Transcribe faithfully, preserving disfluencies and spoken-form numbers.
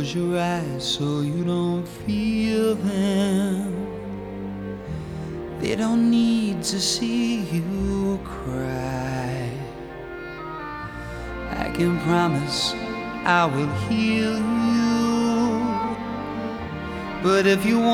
close your eyes so you don't feel them. They don't need to see you cry. I can promise I will heal you, but if you want